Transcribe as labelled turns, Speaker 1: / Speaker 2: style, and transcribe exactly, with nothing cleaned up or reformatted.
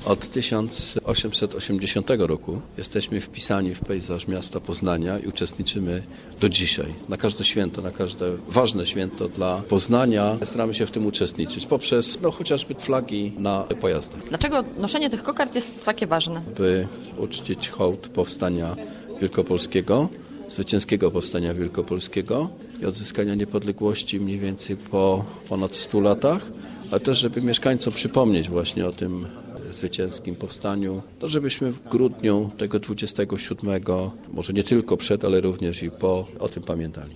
Speaker 1: Od tysiąc osiemset osiemdziesiątego roku jesteśmy wpisani w pejzaż miasta Poznania i uczestniczymy do dzisiaj. Na każde święto, na każde ważne święto dla Poznania staramy się w tym uczestniczyć poprzez no, chociażby flagi na pojazdach.
Speaker 2: Dlaczego noszenie tych kokard jest takie ważne?
Speaker 1: By uczcić hołd powstania wielkopolskiego, zwycięskiego powstania wielkopolskiego i odzyskania niepodległości mniej więcej po ponad stu latach, ale też żeby mieszkańcom przypomnieć właśnie o tym zwycięskim powstaniu, to żebyśmy w grudniu tego dwudziestego siódmego, może nie tylko przed, ale również i po, o tym pamiętali.